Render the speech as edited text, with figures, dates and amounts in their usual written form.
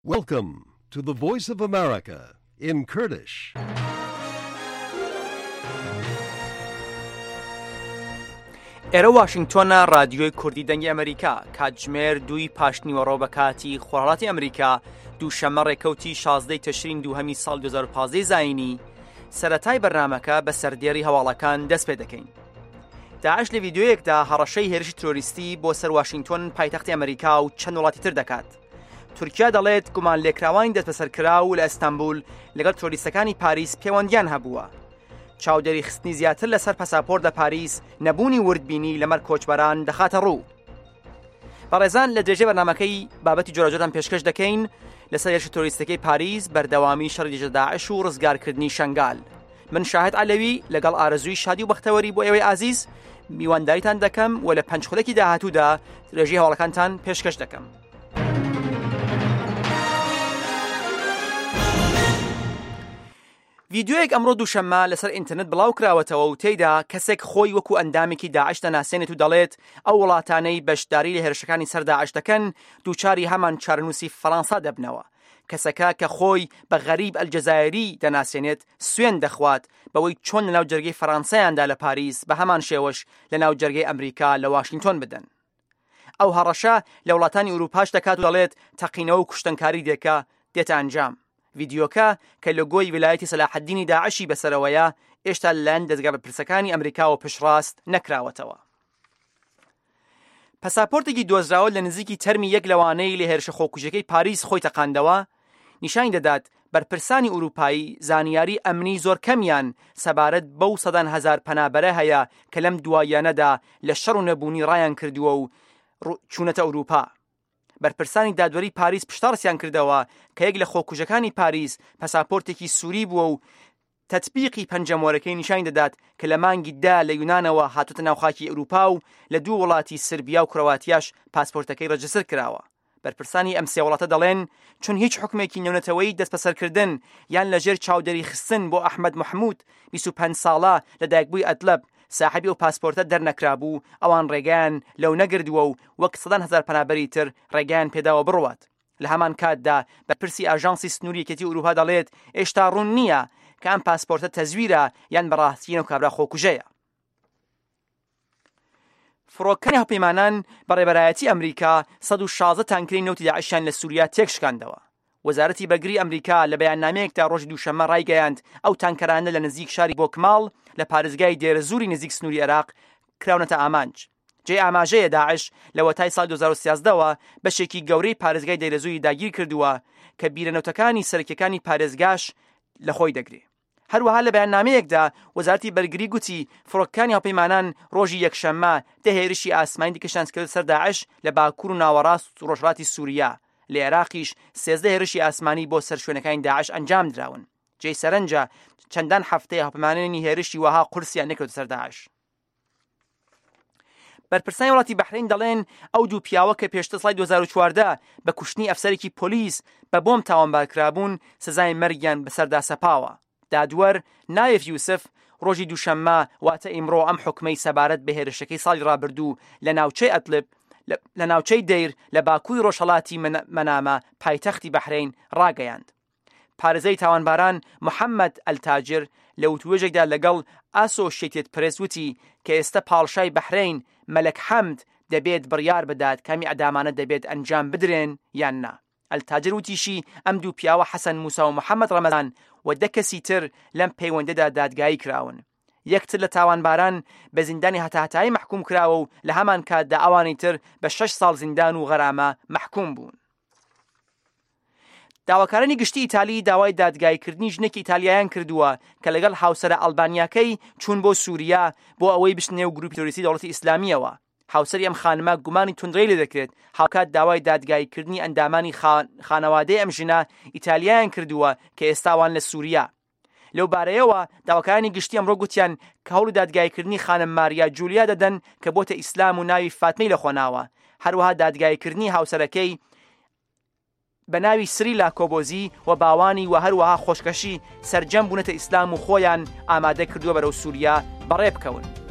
Welcome to the Voice of America in Kurdish. ئێرە واشنگتۆنە رادیۆی کوردی دەنگی ئەمریکا کاتژمێر 2 پاشنیوەڕۆ بە کاتی خۆرهەڵاتی ئەمریکا دووشەممە ڕێکەوتی 16 تەشرین دووهەمی ساڵ 2015 زاینی سەرەتای بەرنامەکە بە سەردێڕی هەواڵەکان دەست پێ دەکەین. داعش لە ڤیدیۆیەکدا هەڕەشەی هێرشی ترۆریستی بۆ سەر واشنگتۆن پایتەختی ئەمریکا و چەند وڵاتی تر دەکات. تورکیا دەڵێت گومان لێکراوانی دەستبەسەرکرا و لە ئەستەمبول لەگەڵ ترۆریستەکانی پاریس پەیوەندیان هەبووە. چاودێری خستنی زیاتر لەسەر پەساپۆرتە پاریس نەبوونی وردبینی لەمەر کۆچبەران دەخاتە ڕوو. بەڕێزان لە درێژەی بەرنامەکەی بابەتی جۆرەجۆران پێشکەش دەکەین لەسەر هێرشی ترۆریستەکەی پاریس بەردەوامی شەڕی دژە داعش و ڕزگارکردنی شەنگال. من شاهد عەلەوی لەگەڵ ئارەزووی شادی و بەختەوەری بۆ ئێوەی ئازیز میوانداریتان دەکەم و لە پەنجخولەکی داهاتوودا درێژەی هەواڵەکانتان پێشکەش دەکەم. ڤیدیۆیەک ئەمڕۆ دووشەممە لەسەر ئینتەرنێت بڵاو کراوەتەوە و تێیدا کەسێک خۆی وەکو ئەندامێکی داعش دەناسێنێت و دەڵێت ئەو وڵاتانەی بەشداری لە هێرشەکانی سەر داعش دەکەن دووچاری هەمان چارەنووسی فەڕەنسا دەبنەوە. کەسەکە کە خۆی بە غەریب ئەلجەزایری دەناسێنێت سوێن دەخوات بەوەی چۆن لە ناو جەرگەی فەڕەنسایاندا لە پاریس بە هەمان شێوەش لە ناو جەرگەی ئەمریکا لە واشنگتۆن بدەن. ئەو هەڕەشە لە وڵاتانی ئوروپاش دەکات و دەڵێت تەقینەوە و کوشتنکاری دێتە ئەنجام. ڤیدیۆکە کە لۆگۆی ویلایەتی سەلاحەددینی داعشی بەسەرەوەیە هێشتا لەلایەن دەستگا بەرپرسەکانی ئەمریکا و پشتڕاست نەکراوەتەوە. پەساپۆرتێکی دۆزراوە لە نزیکی تەرمی یەک لەوانەی لە هێرشە خۆکوژەکەی پاریس خۆی تەقاندەوە نیشانی دەدات بەرپرسانی ئوروپایی زانیاری ئەمنی زۆر کەمیان سەبارەت بەو سەدان هەزار پەنابەرە هەیە کە لەم دواییانەدا لە شەڕ و نەبوونی ڕایان کردووە و چوونەتە ئوروپا. بەرپرسانی دادوەری پاریس پشتڕاستیان کردەوە کە یەک لە خۆکوژەکانی پاریس پەساپۆرتێکی سووری بووە و تەطبیقی پەنجەمۆرەکەی نیشانی دەدات کە لە مانگی دا لە یونانەوە هاتوتە ناو خاکی ئەوروپا و لە دوو وڵاتی سربیا و کڕەواتیاش پاسپۆرتەکەی ڕەجستر کراوە. بەرپرسانی ئەم سێ وڵاتە دەڵێن چون هیچ حکمێکی نێونەتەوەی دەستبەسەرکردن یان لەژێر چاودێری خستن بۆ ئەحمەد محمود 25 ساڵە لە دایکبووی ئەدلب ساحبی و پاسپۆرتە دەرنەکرابوو ئەوان ڕێگەیان لەو نەگردووە و وەک 100,000 پەنابەری تر ڕێگەیان پێداوە بڕوات. لە هەمان کاتدا بەرپرسی ئاژانسی سنووری یەکێتی ئوروپا دەڵێت ئێشتا ڕوون نییە کە ئەم پاسپۆرتە تەزویرە یان بەڕاستیە و کابرا خۆکوژەیە. فڕۆکەکانی هەڵپەیمانان بەڕێبەرایەتی ئەمریکا 116 تانکەی نەوتی داعشیان لە سووریا تێکشکاندەوە. وەزارەتی بەرگری ئەمریکا لە بەیاننامەیەکدا ڕۆژی دووشەممە ڕایگەیاند ئەو تانکەرانە لە نزیک شاری بۆکماڵ لە پارێزگای دێرەزووری نزیک سنووری عێراق کراونەتە ئامانج. جێ ئاماژەیە داعش لە وەتای ساڵ 2013ەوە بەشێکی گەورەی پارێزگای دێرەزووری داگیر کردووە کە بیرەنەوتەکانی سەرکیەکانی پارێزگاش لە خۆی دەگرێت. هەروەها لە بەیاننامەیەکدا وەزارەتی بەرگری گوتی فڕۆکەکانی هەڵپەیمانان ڕۆژی یەکشەممە هێرشی ئاسمانی دیکەشانکرد سەر داعش لە باکوور و ناوەڕاست و ڕۆژهەڵاتی سووریا. لە عێراقیش 13 هێرشی ئاسمانی بۆ سەر شوێنەکانی داعش ئەنجام دراون. جێی سەرنجە چەندان هەفتەیە هەڵپەیمانانی هێرشی وەها قورسیان نەکەوتە سەر داعش. بەرپرسانی وڵاتی بەحرین دەڵێن ئەو دوو پیاوە کە پێشتر ساڵی 2014 بە کوشتنی ئەفسەرێکی پۆلیس بە بۆم تاوانبارکرابوون سزای مەرگیان بەسەردا سەپاوە. دادوەر نایف یوسف ڕۆژی دووشەممە واتە ئیمڕۆ ئەم حکمەی سەبارەت بە هێرشەکەی ساڵی ڕابردوو لە ناوچەی ئەدلب لە ناوچەی دەیر لە باکووری ڕۆژهەڵاتی مەنامە پایتەختی بەحرین ڕاگەیاند. پارێزەی تاوانباران محەممەد ئەلتاجر لە وتوێژێکدا لەگەڵ ئاسۆشیێتد پرێس وتی کە ئێستا پاڵشای بەحرین مەلەک حەمد دەبێت بڕیار بدات کامی ئەدامانە دەبێت ئەنجام بدرێن یان نا. ئەلتاجر وتیشی ئەم دوو پیاوە حەسەن موسا و محەممەد ڕەمەزان و 10 کەسی تر لەم پەیوەندەدا دادگایی کراون. یەکتر لە تاوانباران بە زیندانی هەتاهەتایی محکوم کراوە و لە هەمان کاتدا ئەوانی تر بە 6 ساڵ زیندان و غەرامە محکوم بوون. داواکارانی گشتی ئیتالی داوای دادگایکردنی ژنێکی ئیتالیایان کردووە کە لەگەڵ هاوسەرە ئەڵبانیاکەی چوون بۆ سووریا بۆ ئەوەی بچنێ و گروپی تۆریستی دەوڵەتی ئیسلامیەوە. هاوسەری ئەم خانمە گومانی توندڕەی لێ دەکرێت هاوکات داوای دادگایکردنی ئەندامانی خانەوادەی ئەم ژنە ئیتالیایان کردووە کە ئێستاوان لە سووریا. لەو بارەیەوە داواکارانی گشتی ئەمڕۆ گوتیان کە هەوڵ دادگایکردنی خانم ماریا جولیا دەدەن کە بۆتە ئیسلام و ناوی فاتمەی لەخۆناوە. هەروەها دادگایکردنی هاوسەرەکەی بە ناوی سریلا کۆبۆزی و باوانی و هەروەها خۆشکەشی سەرجەم بوونەتە ئیسلام و خۆیان ئامادە کردووە بەرەو سووریا بەڕێ بکەون.